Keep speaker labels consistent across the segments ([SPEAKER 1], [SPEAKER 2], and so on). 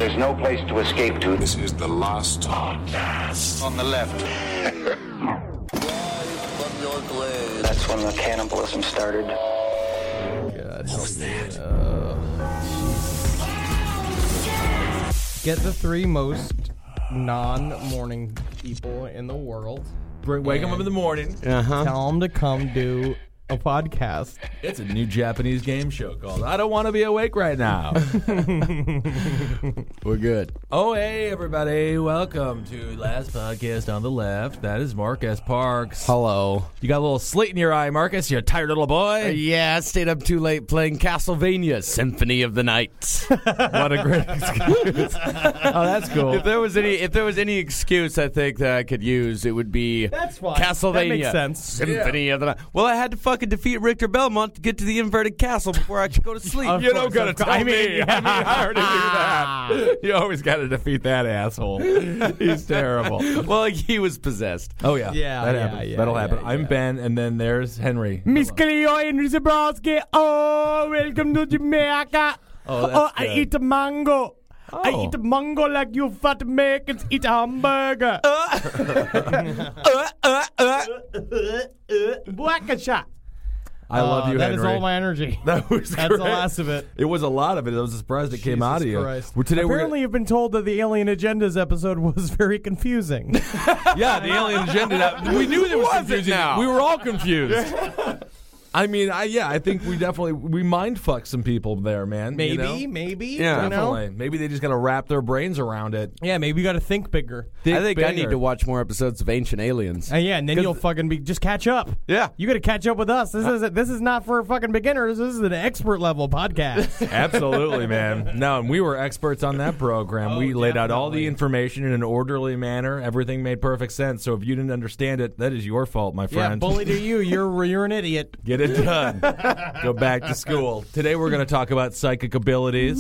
[SPEAKER 1] There's no place to escape to.
[SPEAKER 2] This is the last podcast.
[SPEAKER 1] On the left. That's when the cannibalism started.
[SPEAKER 3] God, get the three most non-morning people in the world.
[SPEAKER 4] Wake them up in the morning.
[SPEAKER 3] Tell them to come do a podcast.
[SPEAKER 4] It's a new Japanese game show called I Don't Want to Be Awake Right Now.
[SPEAKER 5] We're good.
[SPEAKER 4] Oh, hey, everybody. Welcome to Last Podcast on the Left. That is Marcus Parks.
[SPEAKER 5] Hello.
[SPEAKER 4] You got a little slate in your eye, Marcus. You tired little boy.
[SPEAKER 5] Yeah, I stayed up too late playing Castlevania Symphony of the Night.
[SPEAKER 4] What a great excuse. Oh, that's cool.
[SPEAKER 5] If there was any excuse I think that I could use, it would be
[SPEAKER 3] That's fine.
[SPEAKER 5] Castlevania
[SPEAKER 3] That makes sense.
[SPEAKER 5] Symphony of the Night. Well, I had to fucking defeat Richter Belmont to get to the inverted castle before I could go to sleep.
[SPEAKER 4] You don't gotta tell me. I already knew that. You always gotta defeat that asshole. He's terrible.
[SPEAKER 5] Well, he was possessed.
[SPEAKER 4] Oh, yeah.
[SPEAKER 3] Yeah,
[SPEAKER 4] That
[SPEAKER 3] yeah,
[SPEAKER 4] happens.
[SPEAKER 3] yeah,
[SPEAKER 4] That'll
[SPEAKER 3] yeah,
[SPEAKER 4] happen.
[SPEAKER 3] yeah.
[SPEAKER 4] I'm Ben, and then there's Henry.
[SPEAKER 3] Miss Cleo Henry Zabrowski. Oh, welcome to Jamaica.
[SPEAKER 4] Oh, that's
[SPEAKER 3] I
[SPEAKER 4] good.
[SPEAKER 3] eat a mango. I
[SPEAKER 4] Oh.
[SPEAKER 3] eat a mango like you fat Americans eat a hamburger. Blackasha.
[SPEAKER 4] I love you,
[SPEAKER 3] That
[SPEAKER 4] Henry.
[SPEAKER 3] is all my energy.
[SPEAKER 4] That was
[SPEAKER 3] That's
[SPEAKER 4] great.
[SPEAKER 3] the last of it.
[SPEAKER 4] It was a lot of it. I was surprised it came out of you.
[SPEAKER 3] Christ.
[SPEAKER 4] Today
[SPEAKER 3] Apparently, you've been told that the Alien Agendas episode was very confusing.
[SPEAKER 4] yeah, the alien agenda. We knew there was
[SPEAKER 5] Was it
[SPEAKER 4] confusing.
[SPEAKER 5] now?
[SPEAKER 4] We were all confused. I mean, I think we mind fucked some people there, man.
[SPEAKER 3] Maybe,
[SPEAKER 4] you know?
[SPEAKER 3] maybe.
[SPEAKER 5] Yeah.
[SPEAKER 3] you know?
[SPEAKER 4] Definitely. Maybe they just got to wrap their brains around it.
[SPEAKER 3] Yeah, maybe you got to think bigger.
[SPEAKER 5] I think I need to watch more episodes of Ancient Aliens.
[SPEAKER 3] Yeah, and then you'll fucking just catch up.
[SPEAKER 5] Yeah.
[SPEAKER 3] You got to catch up with us. This is not for fucking beginners. This is an expert level podcast.
[SPEAKER 4] Absolutely, man. No, and we were experts on that program. We laid out all the
[SPEAKER 3] definitely.
[SPEAKER 4] information in an orderly manner. Everything made perfect sense. So if you didn't understand it, that is your fault, my
[SPEAKER 3] Yeah,
[SPEAKER 4] friend.
[SPEAKER 3] bully to you. You're an idiot.
[SPEAKER 4] Get it done. Go back to school. Today we're going to talk about psychic abilities.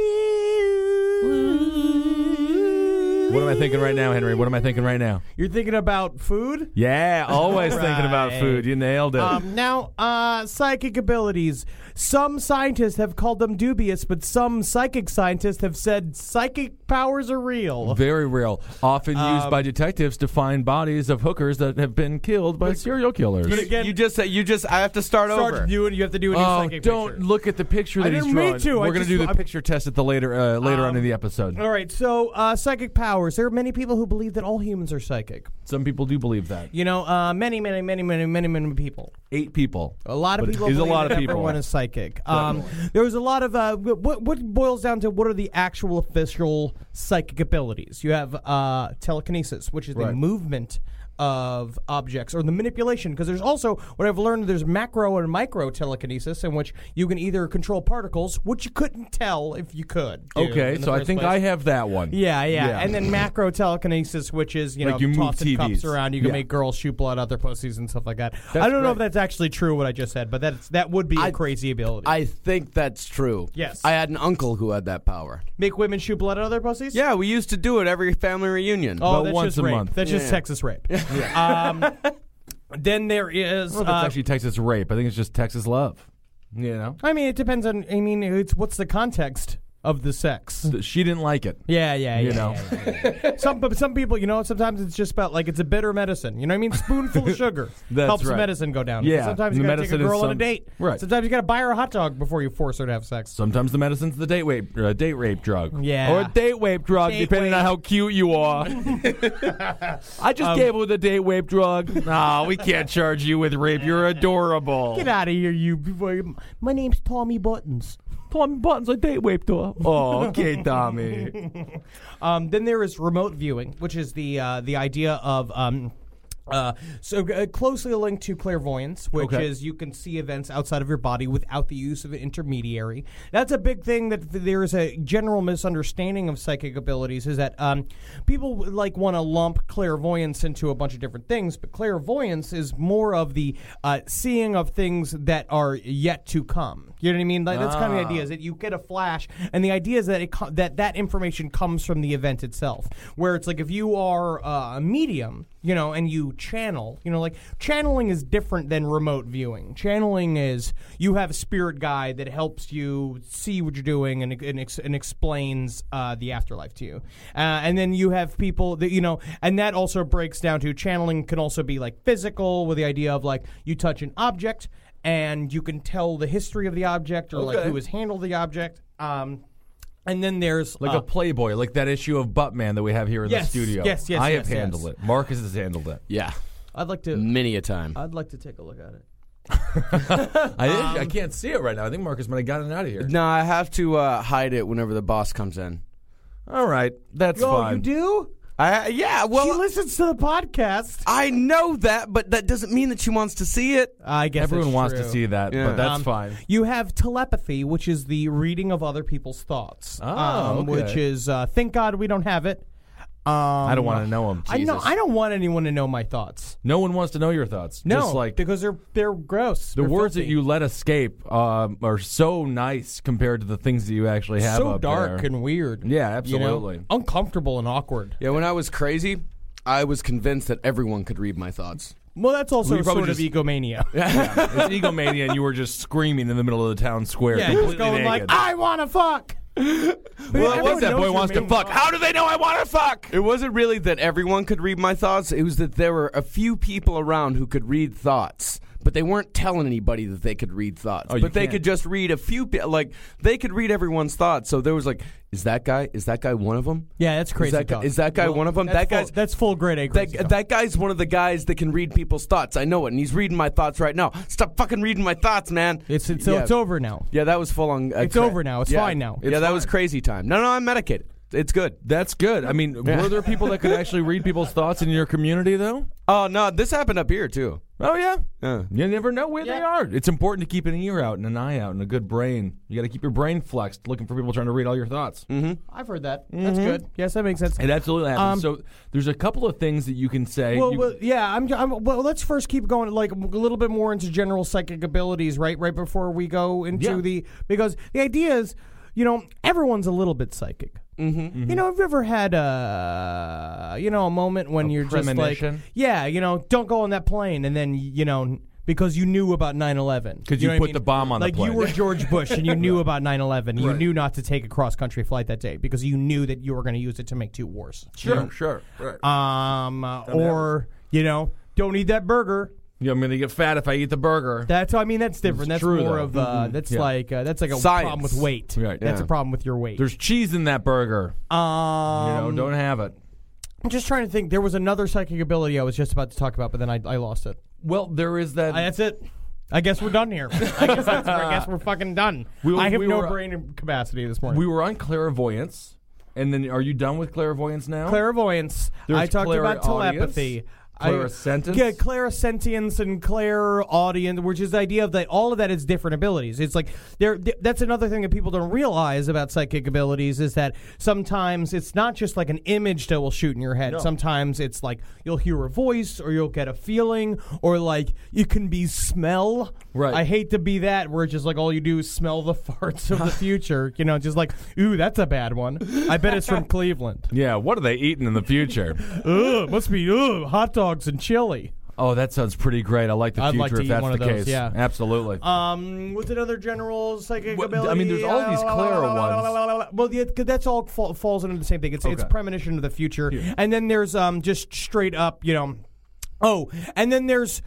[SPEAKER 4] What am I thinking right now, Henry? What am I thinking right now?
[SPEAKER 3] You're thinking about food?
[SPEAKER 4] Yeah, always thinking about
[SPEAKER 3] Right.
[SPEAKER 4] food. You nailed it.
[SPEAKER 3] Now, psychic abilities. Some scientists have called them dubious, but some psychic scientists have said psychic powers are real.
[SPEAKER 4] Very real. Often used by detectives to find bodies of hookers that have been killed by serial killers.
[SPEAKER 3] But again,
[SPEAKER 5] I have to start over.
[SPEAKER 3] you have to do a new
[SPEAKER 4] Oh,
[SPEAKER 3] psychic
[SPEAKER 4] don't
[SPEAKER 3] picture.
[SPEAKER 4] look at the picture
[SPEAKER 3] I
[SPEAKER 4] that he's
[SPEAKER 3] didn't mean
[SPEAKER 4] drawing.
[SPEAKER 3] to.
[SPEAKER 4] We're
[SPEAKER 3] I
[SPEAKER 4] going to
[SPEAKER 3] just-
[SPEAKER 4] do the
[SPEAKER 3] I-
[SPEAKER 4] picture test at the later on in the episode.
[SPEAKER 3] All right, so psychic powers. There are many people who believe that all humans are psychic.
[SPEAKER 4] Some people do believe that.
[SPEAKER 3] You know, many people.
[SPEAKER 4] 8 people.
[SPEAKER 3] A lot of
[SPEAKER 4] But
[SPEAKER 3] people
[SPEAKER 4] it is a
[SPEAKER 3] believe
[SPEAKER 4] lot
[SPEAKER 3] that
[SPEAKER 4] of people.
[SPEAKER 3] everyone is psychic. There was a lot of what boils down to what are the actual official psychic abilities. You have telekinesis, which is the
[SPEAKER 4] Right.
[SPEAKER 3] movement of objects or the manipulation, because there's also what I've learned, there's macro and micro telekinesis, in which you can either control particles, which you couldn't tell if you could do
[SPEAKER 4] Okay,
[SPEAKER 3] in the
[SPEAKER 4] so I
[SPEAKER 3] first
[SPEAKER 4] think
[SPEAKER 3] place.
[SPEAKER 4] I have that one.
[SPEAKER 3] Yeah, and then macro telekinesis, which is, you
[SPEAKER 4] Like
[SPEAKER 3] know,
[SPEAKER 4] you move
[SPEAKER 3] tossing cups
[SPEAKER 4] TVs.
[SPEAKER 3] around, you can
[SPEAKER 4] Yeah.
[SPEAKER 3] make girls shoot blood out their pussies and stuff like that.
[SPEAKER 4] That's
[SPEAKER 3] I don't know if
[SPEAKER 4] great.
[SPEAKER 3] that's actually true what I just said, but that would be a crazy ability.
[SPEAKER 5] I think that's true.
[SPEAKER 3] Yes.
[SPEAKER 5] I had an uncle who had that power.
[SPEAKER 3] Make women shoot blood out of their pussies?
[SPEAKER 5] Yeah, we used to do it every family reunion.
[SPEAKER 3] Oh,
[SPEAKER 4] About
[SPEAKER 3] that's
[SPEAKER 4] once
[SPEAKER 3] just
[SPEAKER 4] a
[SPEAKER 3] rape.
[SPEAKER 4] month.
[SPEAKER 3] That's just
[SPEAKER 5] Yeah.
[SPEAKER 3] Texas rape. Then there is.
[SPEAKER 4] I don't know if it's actually Texas rape. I think it's just Texas love. You know?
[SPEAKER 3] I mean, it depends on. I mean, it's what's the context of the sex.
[SPEAKER 4] She didn't like it.
[SPEAKER 3] Yeah.
[SPEAKER 4] You know.
[SPEAKER 3] Yeah. Some people, you know, sometimes it's just about like it's a bitter medicine. You know what I mean? Spoonful of sugar
[SPEAKER 4] That's
[SPEAKER 3] helps
[SPEAKER 4] right.
[SPEAKER 3] medicine go down.
[SPEAKER 4] Yeah,
[SPEAKER 3] Sometimes
[SPEAKER 4] the
[SPEAKER 3] you gotta take a
[SPEAKER 4] medicine is
[SPEAKER 3] girl on a
[SPEAKER 4] some-
[SPEAKER 3] date.
[SPEAKER 4] Right.
[SPEAKER 3] Sometimes you gotta buy her a hot dog before you force her to have sex.
[SPEAKER 4] Sometimes the medicine's the date rape drug.
[SPEAKER 3] Yeah.
[SPEAKER 4] Or a date rape drug,
[SPEAKER 3] Date
[SPEAKER 4] depending
[SPEAKER 3] rape.
[SPEAKER 4] on how cute you are. I just gave her the date rape drug. No, we can't charge you with rape. You're adorable.
[SPEAKER 3] Get out of here, you. My name's Tommy Buttons.
[SPEAKER 4] Tommy Buttons, I date raped her. Oh, okay, Tommy.
[SPEAKER 3] Then there is remote viewing, which is the idea of closely linked to clairvoyance, which
[SPEAKER 4] Okay.
[SPEAKER 3] is you can see events outside of your body without the use of an intermediary. That's a big thing that there is a general misunderstanding of psychic abilities, is that people like want to lump clairvoyance into a bunch of different things, but clairvoyance is more of the seeing of things that are yet to come. You know what I mean? Like, that's kind of the idea, is that you get a flash, and the idea is that that information comes from the event itself. Where it's like if you are a medium, and you channel, like channeling is different than remote viewing. Channeling is you have a spirit guide that helps you see what you're doing and explains the afterlife to you. And then you have people that, and that also breaks down to channeling can also be like physical, with the idea of like you touch an object and you can tell the history of the object or like who has handled the object. And then there's
[SPEAKER 4] like a Playboy, like that issue of Buttman that we have here in the studio.
[SPEAKER 3] Yes,
[SPEAKER 4] I have handled it. Marcus has handled it.
[SPEAKER 5] Yeah.
[SPEAKER 3] I'd like to
[SPEAKER 5] many a time.
[SPEAKER 3] I'd like to take a look at it.
[SPEAKER 4] I can't see it right now. I think Marcus might have gotten it out of here.
[SPEAKER 5] No, I have to hide it whenever the boss comes in.
[SPEAKER 4] All right, that's fine.
[SPEAKER 3] You do?
[SPEAKER 5] Yeah, well,
[SPEAKER 3] she listens to the podcast.
[SPEAKER 5] I know that, but that doesn't mean that she wants to see it.
[SPEAKER 3] I guess
[SPEAKER 4] everyone wants
[SPEAKER 3] true.
[SPEAKER 4] to see that, but that's fine.
[SPEAKER 3] You have telepathy, which is the reading of other people's thoughts. Which is thank God we don't have it.
[SPEAKER 4] I don't want to know them.
[SPEAKER 3] I don't want anyone to know my thoughts.
[SPEAKER 4] No one wants to know your thoughts.
[SPEAKER 3] No,
[SPEAKER 4] just like
[SPEAKER 3] because they're gross.
[SPEAKER 4] The
[SPEAKER 3] they're
[SPEAKER 4] words
[SPEAKER 3] filthy.
[SPEAKER 4] that you let escape are so nice compared to the things that you actually have.
[SPEAKER 3] So
[SPEAKER 4] up
[SPEAKER 3] dark
[SPEAKER 4] there.
[SPEAKER 3] and weird.
[SPEAKER 4] Yeah, absolutely.
[SPEAKER 3] Uncomfortable and awkward.
[SPEAKER 5] Yeah, when I was crazy, I was convinced that everyone could read my thoughts.
[SPEAKER 3] Well, that's also
[SPEAKER 4] you
[SPEAKER 3] sort
[SPEAKER 4] probably
[SPEAKER 3] of egomania.
[SPEAKER 4] Yeah, it's egomania, and you were just screaming in the middle of the town square.
[SPEAKER 3] Yeah,
[SPEAKER 4] completely
[SPEAKER 3] just going
[SPEAKER 4] naked.
[SPEAKER 3] like, I want to fuck.
[SPEAKER 4] Well, it was that boy wants to fuck. How do they know I want to fuck?
[SPEAKER 5] It wasn't really that everyone could read my thoughts. It was that there were a few people around who could read thoughts, but they weren't telling anybody that they could read thoughts. But they could just read a few, like, they could read everyone's thoughts. So there was like, is that guy one of them?
[SPEAKER 3] Yeah, that's crazy.
[SPEAKER 5] Is that guy one of them?
[SPEAKER 3] That's full grade A crazy.
[SPEAKER 5] That guy's one of the guys that can read people's thoughts. I know it, and he's reading my thoughts right now. Stop fucking reading my thoughts, man.
[SPEAKER 3] It's over now.
[SPEAKER 5] Yeah, that was full on.
[SPEAKER 3] It's over now. It's fine now.
[SPEAKER 5] Yeah, that was crazy time. No, I'm medicated. It's good.
[SPEAKER 4] That's good. I mean, were there people that could actually read people's thoughts in your community, though?
[SPEAKER 5] Oh, no, this happened up here, too.
[SPEAKER 4] Oh, yeah?
[SPEAKER 5] Yeah.
[SPEAKER 4] You never know where they are. It's important to keep an ear out and an eye out and a good brain. You got to keep your brain flexed, looking for people trying to read all your thoughts.
[SPEAKER 5] Mm-hmm.
[SPEAKER 3] I've heard that. That's good. Yes, that makes sense.
[SPEAKER 4] It absolutely happens. So there's a couple of things that you can say.
[SPEAKER 3] Well, let's first keep going like a little bit more into general psychic abilities, right before we go into because the idea is, everyone's a little bit psychic.
[SPEAKER 5] Mm-hmm.
[SPEAKER 3] Have you ever had a moment when you're just like, don't go on that plane, and then because you knew about 9/11.
[SPEAKER 4] Because you put the bomb on the plane.
[SPEAKER 3] Like you were George Bush and you knew about 9/11. You knew not to take a cross-country flight that day because you knew that you were going to use it to make two wars.
[SPEAKER 4] Sure. Right.
[SPEAKER 3] Or don't eat that burger.
[SPEAKER 4] I'm going to get fat if I eat the burger.
[SPEAKER 3] That's different. That's
[SPEAKER 4] true,
[SPEAKER 3] more
[SPEAKER 4] though.
[SPEAKER 3] of that's like a
[SPEAKER 5] Science.
[SPEAKER 3] problem with weight.
[SPEAKER 4] Right.
[SPEAKER 3] That's
[SPEAKER 5] Yeah.
[SPEAKER 3] a problem with your weight.
[SPEAKER 4] There's cheese in that burger. Don't have it.
[SPEAKER 3] I'm just trying to think. There was another psychic ability I was just about to talk about, but then I lost it.
[SPEAKER 4] Well, there is that.
[SPEAKER 3] That's it. I guess we're done here. I guess we're fucking done. I have no brain capacity this morning.
[SPEAKER 4] We were on clairvoyance, and then are you done with clairvoyance now?
[SPEAKER 3] Clairvoyance. I talked about telepathy.
[SPEAKER 4] Clairsentience?
[SPEAKER 3] Clairsentience and clairaudience, which is the idea of that all of that is different abilities. It's like that's another thing that people don't realize about psychic abilities is that sometimes it's not just like an image that will shoot in your head.
[SPEAKER 4] No.
[SPEAKER 3] Sometimes it's like you'll hear a voice or you'll get a feeling or like you can be smell.
[SPEAKER 4] Right.
[SPEAKER 3] I hate to be that where it's just like all you do is smell the farts of the future. Just like, ooh, that's a bad one. I bet it's from Cleveland.
[SPEAKER 4] Yeah, what are they eating in the future?
[SPEAKER 3] Must be hot dogs and chili.
[SPEAKER 4] Oh, that sounds pretty great. I like the
[SPEAKER 3] I'd
[SPEAKER 4] future
[SPEAKER 3] like to
[SPEAKER 4] if
[SPEAKER 3] eat
[SPEAKER 4] that's
[SPEAKER 3] one
[SPEAKER 4] the
[SPEAKER 3] of those,
[SPEAKER 4] case.
[SPEAKER 3] yeah.
[SPEAKER 4] Absolutely.
[SPEAKER 3] What's another general psychic ability?
[SPEAKER 4] I mean, there's all these clair ones.
[SPEAKER 3] Well, that's all falls into the same thing. It's premonition of the future, and then there's just straight up, and then there's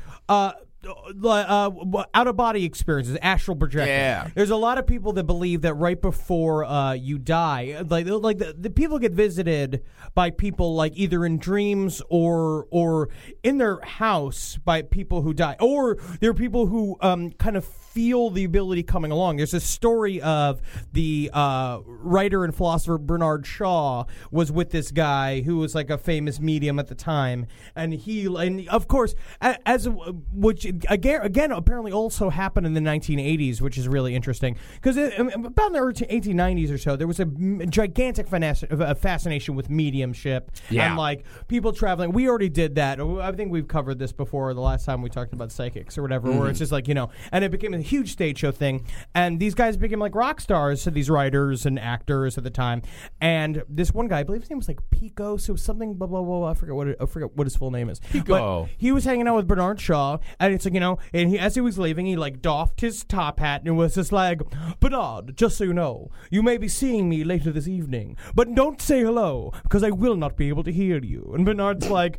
[SPEAKER 3] out of body experiences, astral projection.
[SPEAKER 5] Yeah.
[SPEAKER 3] There's a lot of people that believe that right before you die, like the people get visited by people like either in dreams or in their house by people who die, or there are people who kind of feel the ability coming along. There's a story of the writer and philosopher Bernard Shaw was with this guy who was like a famous medium at the time, and of course, which again apparently also happened in the 1980s, which is really interesting because about in the 1890s or so, there was a gigantic fascination with mediumship and like people traveling. We already did that. I think we've covered this before the last time we talked about psychics or whatever, where it's just like and it became a huge stage show thing, and these guys became like rock stars, so these writers and actors at the time. And this one guy, I believe his name was like Pico, so it was something blah blah blah. I forget what his full name is.
[SPEAKER 4] Pico.
[SPEAKER 3] But he was hanging out with Bernard Shaw, and it's like, and as he was leaving, he like doffed his top hat and it was just like, Bernard, just so you know, you may be seeing me later this evening, but don't say hello because I will not be able to hear you. And Bernard's like,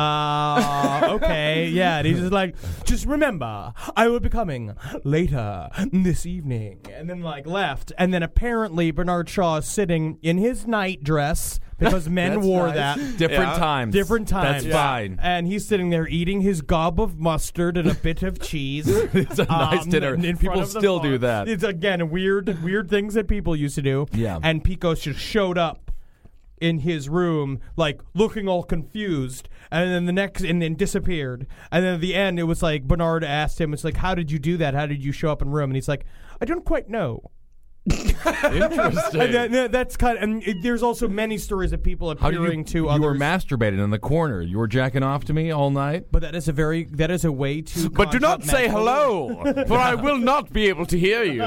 [SPEAKER 3] okay, yeah. And he's just like, just remember, I will be coming later this evening. And then like left. And then apparently Bernard Shaw is sitting in his night dress because men wore
[SPEAKER 5] nice.
[SPEAKER 3] that.
[SPEAKER 4] Different times.
[SPEAKER 3] Different times.
[SPEAKER 4] That's fine.
[SPEAKER 3] And he's sitting there eating his gob of mustard and a bit of cheese.
[SPEAKER 4] It's a nice dinner.
[SPEAKER 3] in front
[SPEAKER 4] People
[SPEAKER 3] of the
[SPEAKER 4] still
[SPEAKER 3] bar.
[SPEAKER 4] do that.
[SPEAKER 3] It's again weird things that people used to do.
[SPEAKER 4] Yeah.
[SPEAKER 3] And Pico just showed up in his room, like looking all confused, and then disappeared. And then at the end, it was like Bernard asked him, "It's like, how did you do that? How did you show up in room?" And he's like, "I don't quite know."
[SPEAKER 4] Interesting.
[SPEAKER 3] And that's kind of, and there's also many stories of people
[SPEAKER 4] How did
[SPEAKER 3] appearing to
[SPEAKER 4] you
[SPEAKER 3] others.
[SPEAKER 4] were masturbating in the corner. You were jacking off to me all night.
[SPEAKER 3] But that is a way to.
[SPEAKER 5] But do not say
[SPEAKER 3] mental-
[SPEAKER 5] hello, for I will not be able to hear you.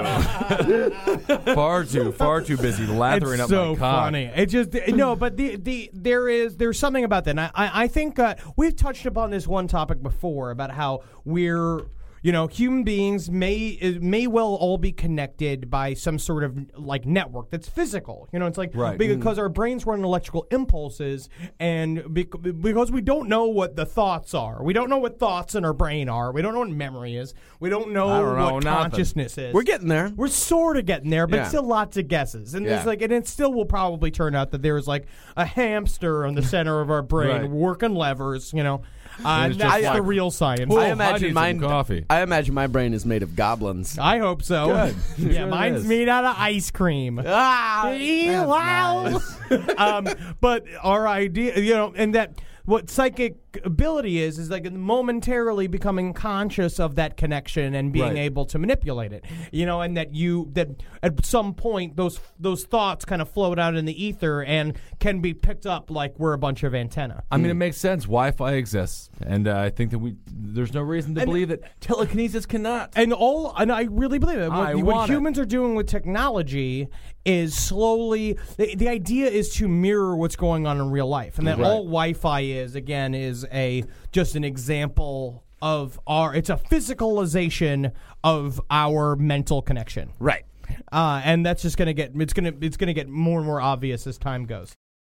[SPEAKER 4] Far too busy lathering
[SPEAKER 3] it's
[SPEAKER 4] up
[SPEAKER 3] so
[SPEAKER 4] my cock.
[SPEAKER 3] funny. It just no, but there's something about that. And I think we've touched upon this one topic before about how we're. Human beings may well all be connected by some sort of like network that's physical. It's like
[SPEAKER 4] Right.
[SPEAKER 3] because our brains run electrical impulses, and because we don't know what the thoughts are, we don't know what thoughts in our brain are, we don't know what memory is, we don't know what
[SPEAKER 4] nothing.
[SPEAKER 3] consciousness is.
[SPEAKER 5] We're getting there.
[SPEAKER 3] We're sort of getting there, but
[SPEAKER 5] Yeah.
[SPEAKER 3] still lots of guesses. And
[SPEAKER 5] Yeah.
[SPEAKER 3] it's like, and it still will probably turn out that there's like a hamster in the center of our brain
[SPEAKER 4] Right.
[SPEAKER 3] working levers.
[SPEAKER 4] it's
[SPEAKER 3] That's
[SPEAKER 4] just
[SPEAKER 3] the
[SPEAKER 4] like,
[SPEAKER 3] real science.
[SPEAKER 4] Oh,
[SPEAKER 5] I
[SPEAKER 4] I
[SPEAKER 5] imagine
[SPEAKER 4] need some coffee.
[SPEAKER 5] I imagine my brain is made of goblins.
[SPEAKER 3] I hope so.
[SPEAKER 4] Good.
[SPEAKER 3] Yeah,
[SPEAKER 4] Sure
[SPEAKER 3] mine's
[SPEAKER 4] is.
[SPEAKER 3] made out of ice cream.
[SPEAKER 5] Ah,
[SPEAKER 3] Wow. But our idea, and that what psychic ability is like momentarily becoming conscious of that connection and being
[SPEAKER 4] Right.
[SPEAKER 3] able to manipulate it. And that at some point those thoughts kind of float out in the ether and can be picked up like we're a bunch of antenna.
[SPEAKER 4] I mean, it makes sense. Wi-Fi exists, and I think that there's no reason to believe that telekinesis cannot.
[SPEAKER 3] And I really believe it.
[SPEAKER 4] I
[SPEAKER 3] What
[SPEAKER 4] want it.
[SPEAKER 3] humans are doing with technology is slowly. The idea is to mirror what's going on in real life, and that
[SPEAKER 4] Right.
[SPEAKER 3] all Wi-Fi is just an example of it's a physicalization of our mental connection,
[SPEAKER 5] right.
[SPEAKER 3] and that's just gonna get more and more obvious as time goes.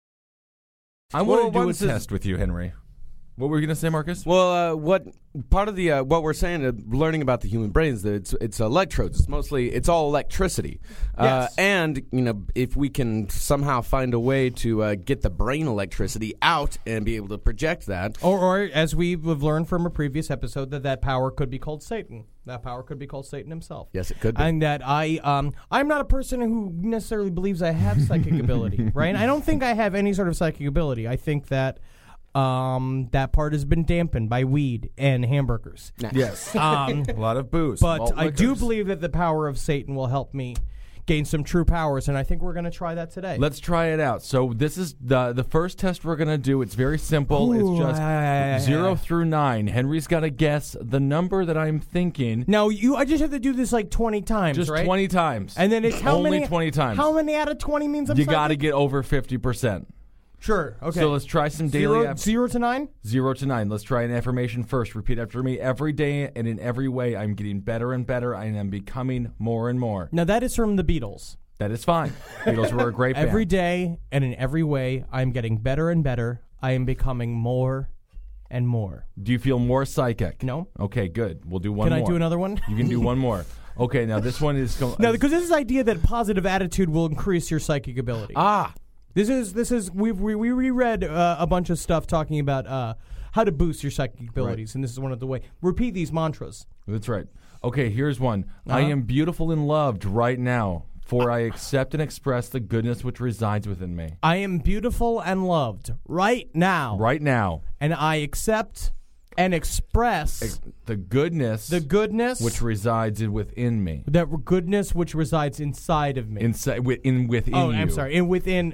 [SPEAKER 4] I want
[SPEAKER 5] Well,
[SPEAKER 4] to do a
[SPEAKER 5] once this-
[SPEAKER 4] test with you, Henry. What were you going to say, Marcus?
[SPEAKER 5] Well, what part of the what we're saying, learning about the human brain is that it's electrodes. It's all electricity.
[SPEAKER 3] Yes.
[SPEAKER 5] And if we can somehow find a way to get the brain electricity out and be able to project that,
[SPEAKER 3] Or as we've learned from a previous episode, that power could be called Satan. That power could be called Satan himself.
[SPEAKER 5] yes, it could be.
[SPEAKER 3] And that I'm not a person who necessarily believes I have psychic ability, right? I don't think I have any sort of psychic ability. I think that that part has been dampened by weed and hamburgers.
[SPEAKER 4] Yes.
[SPEAKER 3] Um,
[SPEAKER 4] A lot of booze.
[SPEAKER 3] but
[SPEAKER 4] malt
[SPEAKER 3] I do
[SPEAKER 4] liquors.
[SPEAKER 3] believe that the power of Satan will help me gain some true powers, and I think we're going to try that today.
[SPEAKER 4] Let's try it out. So this is the first test we're going to do. It's very simple.
[SPEAKER 3] Ooh,
[SPEAKER 4] It's just 0 through 9. Henry's got to guess the number that I'm thinking.
[SPEAKER 3] Now, I just have to do this like 20 times,
[SPEAKER 4] Just
[SPEAKER 3] right?
[SPEAKER 4] 20 times.
[SPEAKER 3] And then it's how
[SPEAKER 4] Only
[SPEAKER 3] many?
[SPEAKER 4] 20 times.
[SPEAKER 3] How many out of 20 means I'm
[SPEAKER 4] You
[SPEAKER 3] psychic?
[SPEAKER 4] got to get over 50%.
[SPEAKER 3] Sure, okay.
[SPEAKER 4] So let's try some daily
[SPEAKER 3] 0 to 9?
[SPEAKER 4] 0 to 9. Let's try an affirmation first. Repeat after me. Every day and in every way, I'm getting better and better. I am becoming more and more.
[SPEAKER 3] Now, that is from the Beatles.
[SPEAKER 4] That is fine. Beatles were a great band.
[SPEAKER 3] Every day and in every way, I'm getting better and better. I am becoming more and more.
[SPEAKER 4] Do you feel more psychic?
[SPEAKER 3] No.
[SPEAKER 4] Okay, good. We'll do one
[SPEAKER 3] Can
[SPEAKER 4] more.
[SPEAKER 3] I do another one?
[SPEAKER 4] You can do one more. Okay, now this one is...
[SPEAKER 3] No, because this is the idea that positive attitude will increase your psychic ability. This is we reread a bunch of stuff talking about how to boost your psychic abilities, and this is one of the way. Repeat these mantras.
[SPEAKER 4] That's right. Okay, here's one. I am beautiful and loved right now, for I accept and express the goodness which resides within me.
[SPEAKER 3] I am beautiful and loved right now.
[SPEAKER 4] Right now.
[SPEAKER 3] And I accept and express
[SPEAKER 4] The goodness which resides within me.
[SPEAKER 3] that goodness which resides inside of me.
[SPEAKER 4] Within
[SPEAKER 3] oh,
[SPEAKER 4] you.
[SPEAKER 3] I'm sorry. And within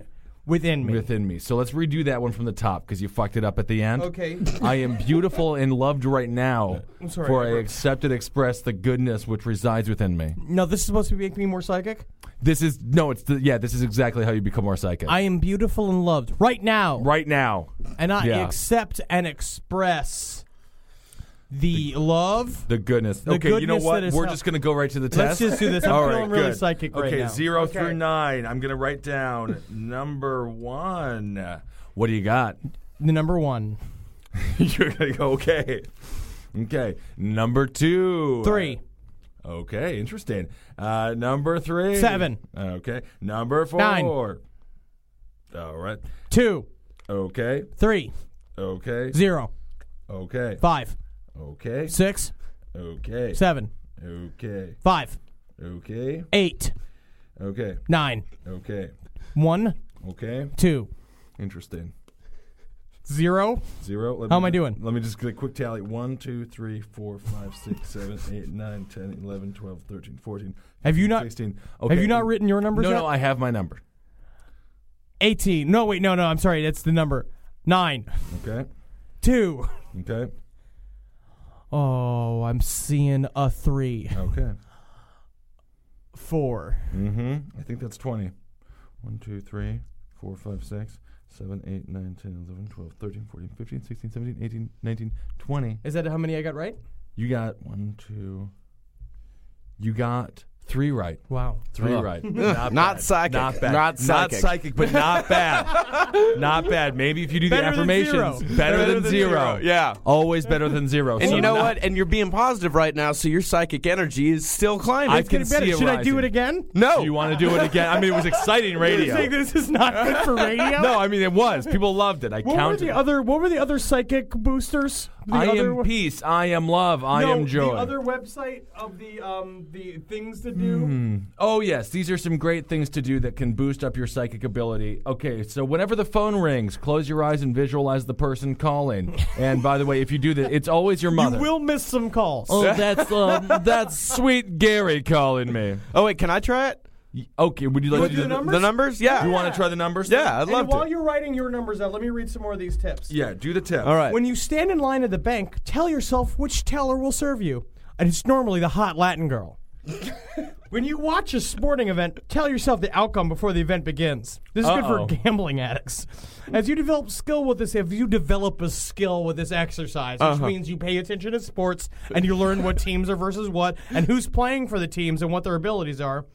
[SPEAKER 3] Within me.
[SPEAKER 4] Within me. So let's redo that one from the top because you fucked it up at the end.
[SPEAKER 3] Okay.
[SPEAKER 4] I am beautiful and loved right now.
[SPEAKER 3] I'm sorry,
[SPEAKER 4] for I
[SPEAKER 3] Edward.
[SPEAKER 4] accept and express the goodness which resides within me.
[SPEAKER 3] No, this is supposed to make me more psychic?
[SPEAKER 4] This is this is exactly how you become more psychic.
[SPEAKER 3] I am beautiful and loved right now.
[SPEAKER 4] Right now.
[SPEAKER 3] And I
[SPEAKER 4] Yeah.
[SPEAKER 3] accept and express the love.
[SPEAKER 4] The goodness.
[SPEAKER 3] The
[SPEAKER 4] Okay, you know
[SPEAKER 3] goodness
[SPEAKER 4] what?
[SPEAKER 3] that is
[SPEAKER 4] We're
[SPEAKER 3] help-
[SPEAKER 4] just going to go right to the
[SPEAKER 3] Let's
[SPEAKER 4] test.
[SPEAKER 3] just do this. I'm
[SPEAKER 4] All
[SPEAKER 3] feeling
[SPEAKER 4] right,
[SPEAKER 3] really
[SPEAKER 4] good.
[SPEAKER 3] psychic right
[SPEAKER 4] okay,
[SPEAKER 3] now.
[SPEAKER 4] 0
[SPEAKER 3] Okay.
[SPEAKER 4] through 9. I'm going to write down number 1. What do you got?
[SPEAKER 3] The number 1.
[SPEAKER 4] You're going to go, okay. Okay. Number 2.
[SPEAKER 3] 3.
[SPEAKER 4] Okay, interesting. Number 3.
[SPEAKER 3] 7.
[SPEAKER 4] Okay. Number 4.
[SPEAKER 3] 9.
[SPEAKER 4] All right.
[SPEAKER 3] 2.
[SPEAKER 4] Okay.
[SPEAKER 3] 3.
[SPEAKER 4] Okay.
[SPEAKER 3] 0.
[SPEAKER 4] Okay.
[SPEAKER 3] 5.
[SPEAKER 4] Okay.
[SPEAKER 3] 6.
[SPEAKER 4] Okay.
[SPEAKER 3] 7.
[SPEAKER 4] Okay.
[SPEAKER 3] 5.
[SPEAKER 4] Okay.
[SPEAKER 3] 8.
[SPEAKER 4] Okay.
[SPEAKER 3] 9.
[SPEAKER 4] Okay.
[SPEAKER 3] 1.
[SPEAKER 4] Okay.
[SPEAKER 3] 2.
[SPEAKER 4] Interesting.
[SPEAKER 3] 0.
[SPEAKER 4] 0.
[SPEAKER 3] How am I doing?
[SPEAKER 4] Let me just get a quick tally. 1, 2, 3, 4, 5, 6, 7, 8, 9, 10, 11, 12, 13, 14. 15,
[SPEAKER 3] Have you not
[SPEAKER 4] 16.
[SPEAKER 3] Have you not written your numbers
[SPEAKER 4] No,
[SPEAKER 3] yet?
[SPEAKER 4] no, I have my number.
[SPEAKER 3] 18. No, wait, no, I'm sorry. That's the number. 9.
[SPEAKER 4] Okay.
[SPEAKER 3] 2.
[SPEAKER 4] Okay.
[SPEAKER 3] Oh, I'm seeing a 3.
[SPEAKER 4] Okay.
[SPEAKER 3] 4.
[SPEAKER 4] Mm-hmm. I think that's 20. 1, 2, 3, 4, 5, 6, 7, 8, 9, 10, 11, 12, 13, 14, 15, 16, 17, 18, 19, 20.
[SPEAKER 3] Is that how many I got right?
[SPEAKER 4] You got 1, 2. You got 3 right.
[SPEAKER 3] Wow.
[SPEAKER 4] 3 right. Not
[SPEAKER 5] Not
[SPEAKER 4] bad.
[SPEAKER 5] psychic.
[SPEAKER 4] Not bad.
[SPEAKER 5] Not psychic.
[SPEAKER 4] Not psychic, but not bad. Not bad. Maybe if you do the
[SPEAKER 3] Better than
[SPEAKER 4] affirmations,
[SPEAKER 3] zero.
[SPEAKER 4] better than zero.
[SPEAKER 5] Yeah.
[SPEAKER 4] Always better than 0.
[SPEAKER 5] And
[SPEAKER 4] So
[SPEAKER 5] you know
[SPEAKER 4] not-
[SPEAKER 5] what? And you're being positive right now, so your psychic energy is still climbing.
[SPEAKER 4] I
[SPEAKER 3] It's getting
[SPEAKER 4] can see
[SPEAKER 3] better.
[SPEAKER 4] it
[SPEAKER 3] Should I do
[SPEAKER 4] rising.
[SPEAKER 3] it again?
[SPEAKER 5] no.
[SPEAKER 4] Do you want to do it again? I mean, it was exciting
[SPEAKER 3] You
[SPEAKER 4] radio.
[SPEAKER 3] think this is not good for radio?
[SPEAKER 4] No, I mean, it was. People loved it. I
[SPEAKER 3] What were
[SPEAKER 4] counted.
[SPEAKER 3] the other psychic boosters? The
[SPEAKER 4] I
[SPEAKER 3] other
[SPEAKER 4] am peace. I am love. I am joy.
[SPEAKER 3] The other website of the things to do.
[SPEAKER 4] Oh, yes. These are some great things to do that can boost up your psychic ability. Okay, so whenever the phone rings, close your eyes and visualize the person calling. And by the way, if you do that, it's always your mother.
[SPEAKER 3] You will miss some calls.
[SPEAKER 4] Oh, that's sweet Gary calling me.
[SPEAKER 5] Oh, wait, can I try it?
[SPEAKER 4] Okay, would you like
[SPEAKER 3] wanna
[SPEAKER 4] to
[SPEAKER 3] do
[SPEAKER 4] do
[SPEAKER 3] the numbers?
[SPEAKER 5] The numbers? Yeah.
[SPEAKER 4] You want to try the numbers?
[SPEAKER 5] Yeah, I'd love
[SPEAKER 3] And while
[SPEAKER 5] to.
[SPEAKER 3] you're writing your numbers out, let me read some more of these tips.
[SPEAKER 4] Yeah, do the tip.
[SPEAKER 5] All right.
[SPEAKER 3] When you stand in line at the bank, tell yourself which teller will serve you. And it's normally the hot Latin girl. When you watch a sporting event, tell yourself the outcome before the event begins. This is good
[SPEAKER 4] Uh-oh.
[SPEAKER 3] for gambling addicts. As you develop a skill with this exercise, which means you pay attention to sports and you learn what teams are versus what and who's playing for the teams and what their abilities are.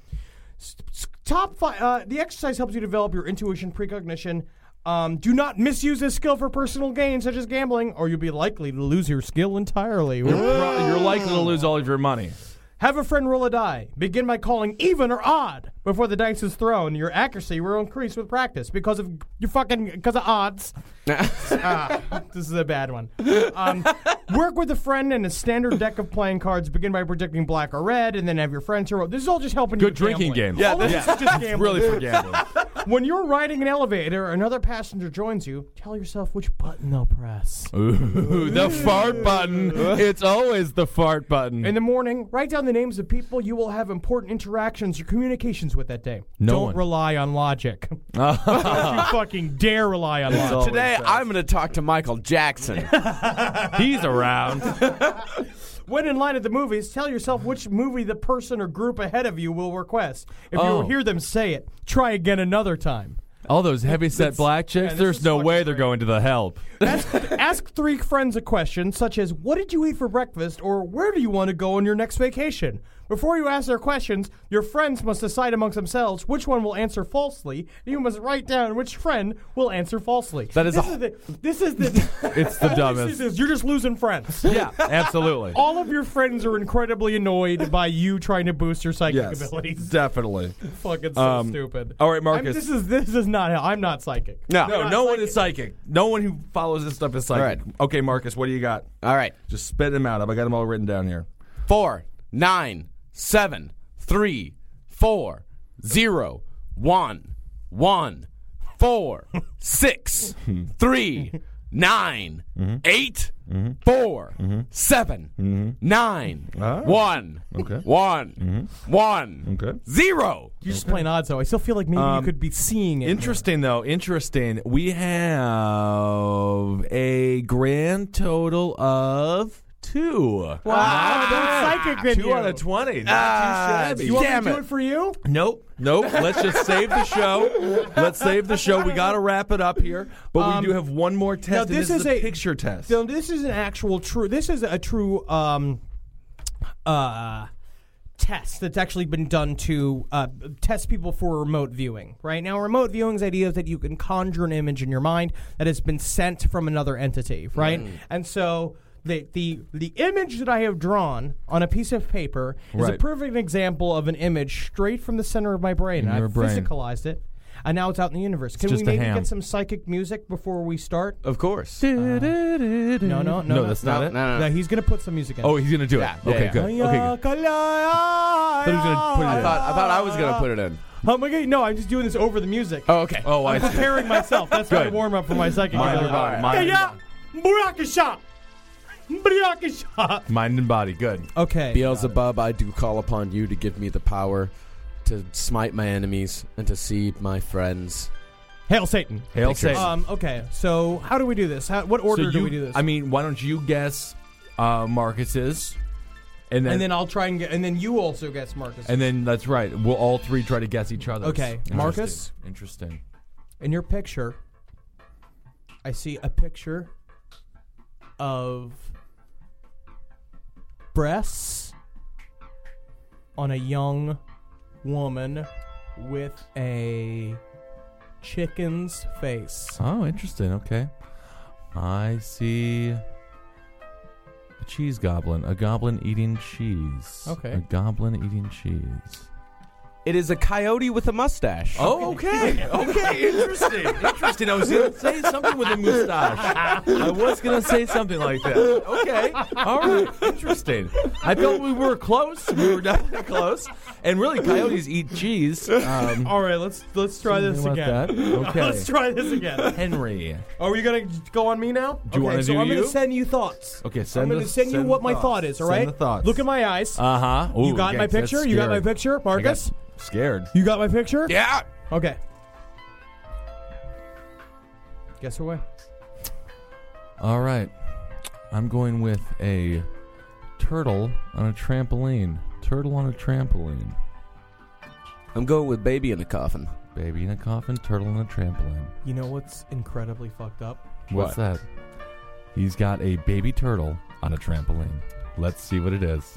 [SPEAKER 3] Top 5. The exercise helps you develop your intuition, precognition. Do not misuse this skill for personal gain, such as gambling, or you'll be likely to lose your skill entirely.
[SPEAKER 4] You're likely to lose all of your money.
[SPEAKER 3] Have a friend roll a die. Begin by calling even or odd before the dice is thrown. Your accuracy will increase with practice because of odds. This is a bad one. Work with a friend and a standard deck of playing cards. Begin by predicting black or red, and then have your friends roll. This is all just helping you.
[SPEAKER 4] Good drinking
[SPEAKER 3] gambling.
[SPEAKER 4] games.
[SPEAKER 3] All of this is just gambling.
[SPEAKER 4] Really for gambling.
[SPEAKER 3] When you're riding an elevator, another passenger joins you. Tell yourself which button they'll press.
[SPEAKER 4] Ooh, the fart button. It's always the fart button.
[SPEAKER 3] In the morning, write down the names of people you will have important interactions or communications with that day.
[SPEAKER 4] No
[SPEAKER 3] Don't
[SPEAKER 4] one.
[SPEAKER 3] rely on logic. Don't you fucking dare rely on logic.
[SPEAKER 5] Today, I'm going to talk to Michael Jackson.
[SPEAKER 4] He's around.
[SPEAKER 3] When in line at the movies, tell yourself which movie the person or group ahead of you will request. If
[SPEAKER 4] Oh.
[SPEAKER 3] you hear them say it, try again another time.
[SPEAKER 4] All those heavy-set black chicks,
[SPEAKER 3] this
[SPEAKER 4] there's
[SPEAKER 3] is
[SPEAKER 4] no
[SPEAKER 3] fucking
[SPEAKER 4] way they're
[SPEAKER 3] great.
[SPEAKER 4] going to the help.
[SPEAKER 3] Ask 3 friends a question such as, what did you eat for breakfast, or where do you want to go on your next vacation? Before you ask their questions, your friends must decide amongst themselves which one will answer falsely. You must write down which friend will answer falsely.
[SPEAKER 4] That is
[SPEAKER 3] this is the
[SPEAKER 4] It's the dumbest.
[SPEAKER 3] You're just losing friends.
[SPEAKER 4] Yeah, absolutely.
[SPEAKER 3] All of your friends are incredibly annoyed by you trying to boost your psychic
[SPEAKER 4] Yes,
[SPEAKER 3] abilities.
[SPEAKER 4] definitely.
[SPEAKER 3] Fucking so stupid.
[SPEAKER 4] all right, Marcus.
[SPEAKER 3] This is not. I'm not psychic.
[SPEAKER 5] No.
[SPEAKER 4] No one is psychic. No one who follows this stuff is psychic.
[SPEAKER 5] All right.
[SPEAKER 4] Okay, Marcus, what do you got?
[SPEAKER 5] All right.
[SPEAKER 4] Just spit them out. I got them all written down here.
[SPEAKER 5] 4, 9, 7, 3, 4, 0, 1, 1, 4, 6, 3, 9,
[SPEAKER 4] Mm-hmm.
[SPEAKER 5] 8, 4, 7, 9, 1,
[SPEAKER 4] Okay.
[SPEAKER 5] 1, 1,
[SPEAKER 4] Okay.
[SPEAKER 5] 0.
[SPEAKER 3] You're just playing odds, though. I still feel like maybe you could be seeing it.
[SPEAKER 4] Interesting, though. Interesting. We have a grand total of 2.
[SPEAKER 3] Wow, that's psychic in
[SPEAKER 4] 2
[SPEAKER 3] you.
[SPEAKER 4] out of 20. Not too shabby.
[SPEAKER 3] You want me
[SPEAKER 5] Damn
[SPEAKER 3] to do
[SPEAKER 5] it.
[SPEAKER 3] it for you?
[SPEAKER 4] Nope. Let's just save the show. Let's save the show. We got to wrap it up here. But we do have one more test.
[SPEAKER 3] Now,
[SPEAKER 4] and
[SPEAKER 3] this
[SPEAKER 4] is
[SPEAKER 3] is
[SPEAKER 4] a
[SPEAKER 3] a
[SPEAKER 4] picture test.
[SPEAKER 3] So this is an actual true. This is a true test that's actually been done to test people for remote viewing. Right now, remote viewing's idea is that you can conjure an image in your mind that has been sent from another entity, right? And so the image that I have drawn on a piece of paper is a
[SPEAKER 4] Right.
[SPEAKER 3] perfect example of an image straight from the center of my brain.
[SPEAKER 4] In
[SPEAKER 3] And
[SPEAKER 4] your
[SPEAKER 3] I've
[SPEAKER 4] brain.
[SPEAKER 3] physicalized it. And now it's out in the universe. Can
[SPEAKER 4] just
[SPEAKER 3] we
[SPEAKER 4] a
[SPEAKER 3] maybe
[SPEAKER 4] ham.
[SPEAKER 3] get some psychic music before we start?
[SPEAKER 5] Of course.
[SPEAKER 3] No,
[SPEAKER 4] that's not it.
[SPEAKER 3] No, he's going to put some music in.
[SPEAKER 4] Oh, he's going to do
[SPEAKER 5] Yeah,
[SPEAKER 4] it. Okay,
[SPEAKER 5] yeah.
[SPEAKER 4] good. Okay, good.
[SPEAKER 3] I
[SPEAKER 4] thought he was gonna put it in.
[SPEAKER 5] I thought I was going to put it in.
[SPEAKER 3] Oh my God! No, I'm just doing this over the music.
[SPEAKER 5] Oh, okay.
[SPEAKER 4] Oh, I
[SPEAKER 3] I'm
[SPEAKER 4] see.
[SPEAKER 3] preparing myself. That's my
[SPEAKER 4] Good.
[SPEAKER 3] warm up for my psychic.
[SPEAKER 4] Mind
[SPEAKER 3] ability.
[SPEAKER 4] and body. Mind and
[SPEAKER 3] Yeah, Burakasha. Burakasha.
[SPEAKER 4] Mind and body. Good.
[SPEAKER 3] Okay.
[SPEAKER 5] Beelzebub, I do call upon you to give me the power to smite my enemies and to see my friends.
[SPEAKER 3] Hail Satan.
[SPEAKER 4] Hail
[SPEAKER 5] Pictures.
[SPEAKER 4] Satan.
[SPEAKER 3] Okay. So how do we do this? What order do we do this?
[SPEAKER 4] I mean, why don't you guess Marcus's? And
[SPEAKER 3] then I'll try and get. And then you also guess Marcus.
[SPEAKER 4] And then that's right. We'll all three try to guess each other.
[SPEAKER 3] Okay, Marcus?
[SPEAKER 4] Interesting.
[SPEAKER 3] In your picture, I see a picture of breasts on a young woman with a chicken's face.
[SPEAKER 4] Oh, interesting. Okay. I see a cheese goblin. A goblin eating cheese.
[SPEAKER 3] Okay.
[SPEAKER 4] A goblin eating cheese.
[SPEAKER 5] It is a coyote with a mustache.
[SPEAKER 4] Oh, okay. Okay, interesting. Interesting. I was going to say something with a mustache. I was going to say something like that. Okay. All right. Interesting. I felt we were close. We were definitely close. And really, coyotes eat cheese.
[SPEAKER 3] All right, let's try this
[SPEAKER 4] something
[SPEAKER 3] again.
[SPEAKER 4] about that. Okay.
[SPEAKER 3] Let's try this again.
[SPEAKER 4] Henry.
[SPEAKER 3] Are we gonna go on me now?
[SPEAKER 4] Do you wanna
[SPEAKER 3] so
[SPEAKER 4] do
[SPEAKER 3] I'm
[SPEAKER 4] you?
[SPEAKER 3] gonna send you thoughts.
[SPEAKER 4] Okay,
[SPEAKER 3] I'm gonna send you what my thought is. All right.
[SPEAKER 4] Send the thoughts.
[SPEAKER 3] Look at my eyes.
[SPEAKER 4] Uh-huh.
[SPEAKER 3] You got my picture? You got my picture, Marcus?
[SPEAKER 4] Scared.
[SPEAKER 3] You got my picture?
[SPEAKER 5] Yeah.
[SPEAKER 3] Okay. Guess away.
[SPEAKER 4] All right. I'm going with a turtle on a trampoline. Turtle on a trampoline.
[SPEAKER 5] I'm going with baby in a coffin.
[SPEAKER 4] Baby in a coffin, turtle on a trampoline.
[SPEAKER 3] You know what's incredibly fucked up?
[SPEAKER 4] What's that? He's got a baby turtle on a trampoline. Let's see what it is.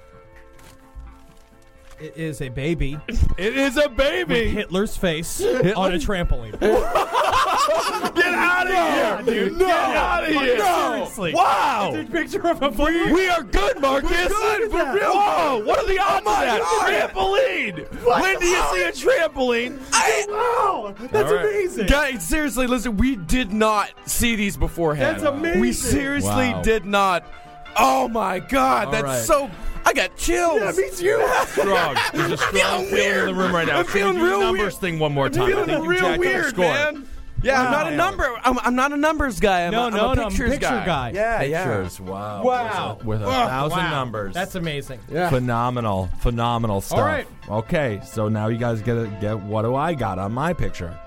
[SPEAKER 3] It is a baby
[SPEAKER 4] It is a
[SPEAKER 3] with
[SPEAKER 4] baby!
[SPEAKER 3] Hitler's face on a trampoline.
[SPEAKER 4] Get out of here!
[SPEAKER 3] dude.
[SPEAKER 4] Get out of here!
[SPEAKER 3] Seriously.
[SPEAKER 4] Wow!
[SPEAKER 3] It's a picture of a fucking...
[SPEAKER 4] We are good, Marcus!
[SPEAKER 3] good, for real.
[SPEAKER 4] Whoa! What are the odds of that? Trampoline! When do you see a trampoline?
[SPEAKER 3] Wow! That's
[SPEAKER 4] All right.
[SPEAKER 3] amazing.
[SPEAKER 5] Guys, seriously, listen, we did not see these beforehand.
[SPEAKER 3] That's amazing.
[SPEAKER 5] We seriously
[SPEAKER 4] Wow.
[SPEAKER 5] did not. Oh my God,
[SPEAKER 4] All
[SPEAKER 5] that's
[SPEAKER 4] right.
[SPEAKER 5] so. I got chills.
[SPEAKER 3] Yeah, me too.
[SPEAKER 4] Strong. There's a strong feeling in the room right now.
[SPEAKER 5] I'm
[SPEAKER 4] Can we
[SPEAKER 5] feeling
[SPEAKER 4] do the
[SPEAKER 5] real
[SPEAKER 4] numbers
[SPEAKER 5] weird.
[SPEAKER 4] thing one more time. I
[SPEAKER 5] Feeling
[SPEAKER 4] think you
[SPEAKER 5] real
[SPEAKER 4] jacked up the
[SPEAKER 5] weird,
[SPEAKER 4] score.
[SPEAKER 5] man. Yeah, I'm not a number. I'm not a numbers guy. I'm
[SPEAKER 3] No,
[SPEAKER 5] a
[SPEAKER 3] I'm
[SPEAKER 5] pictures
[SPEAKER 3] picture guy.
[SPEAKER 5] Yeah,
[SPEAKER 4] Pictures. Wow.
[SPEAKER 3] Wow.
[SPEAKER 4] With a thousand
[SPEAKER 3] Wow.
[SPEAKER 4] numbers.
[SPEAKER 3] That's amazing.
[SPEAKER 5] Yeah.
[SPEAKER 4] Phenomenal stuff.
[SPEAKER 3] All right.
[SPEAKER 4] Okay, so now you guys get what do I got on my picture?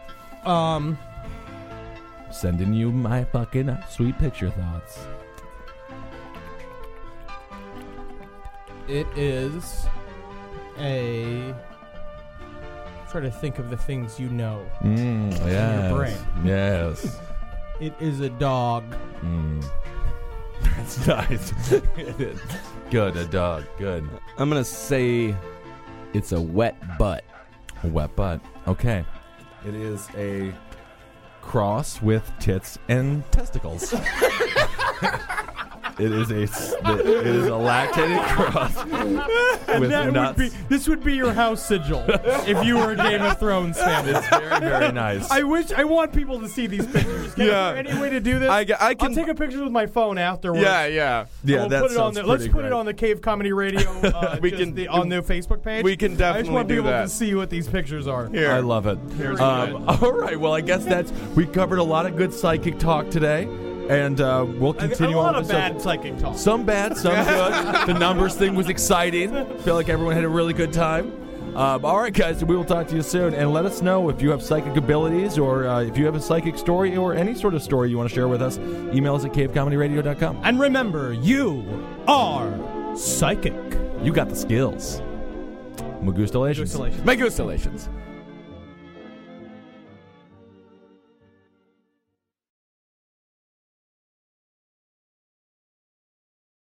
[SPEAKER 4] Sending you my fucking sweet picture thoughts.
[SPEAKER 3] It is a... Try to think of the things you know.
[SPEAKER 4] Yes.
[SPEAKER 3] brain.
[SPEAKER 4] Yes.
[SPEAKER 3] It is a dog.
[SPEAKER 4] That's nice. Good, a dog. Good.
[SPEAKER 5] I'm gonna say it's a wet butt.
[SPEAKER 4] A wet butt. Okay. It is a cross with tits and testicles. It is a lactated cross with nuts.
[SPEAKER 3] This would be your house sigil if you were a Game of Thrones fan.
[SPEAKER 4] It's very, very nice.
[SPEAKER 3] I want people to see these pictures. Is there any way to do this?
[SPEAKER 5] I can
[SPEAKER 3] I'll take a picture with my phone afterwards.
[SPEAKER 5] Yeah.
[SPEAKER 4] Yeah,
[SPEAKER 3] We'll
[SPEAKER 4] that
[SPEAKER 3] put it on
[SPEAKER 4] sounds
[SPEAKER 3] let's
[SPEAKER 4] pretty
[SPEAKER 3] put
[SPEAKER 4] great.
[SPEAKER 3] it on the Cave Comedy Radio.
[SPEAKER 5] We can-
[SPEAKER 3] on the Facebook page.
[SPEAKER 5] we can
[SPEAKER 3] I just
[SPEAKER 5] definitely
[SPEAKER 3] want
[SPEAKER 5] do
[SPEAKER 3] people
[SPEAKER 5] that.
[SPEAKER 3] to see what these pictures are.
[SPEAKER 5] Here.
[SPEAKER 4] I love it. All right, well, I guess we covered a lot of good psychic talk today. And we'll continue
[SPEAKER 3] a
[SPEAKER 4] on
[SPEAKER 3] lot of
[SPEAKER 4] with this.
[SPEAKER 3] bad psychic talk.
[SPEAKER 4] Some bad, some good. The numbers thing was exciting. Feel like everyone had a really good time. All right, guys, we will talk to you soon. And let us know if you have psychic abilities or if you have a psychic story or any sort of story you want to share with us. Email us at cavecomedyradio.com.
[SPEAKER 3] And remember, you are psychic.
[SPEAKER 4] You got the skills. Magustalations.
[SPEAKER 5] Magustalations.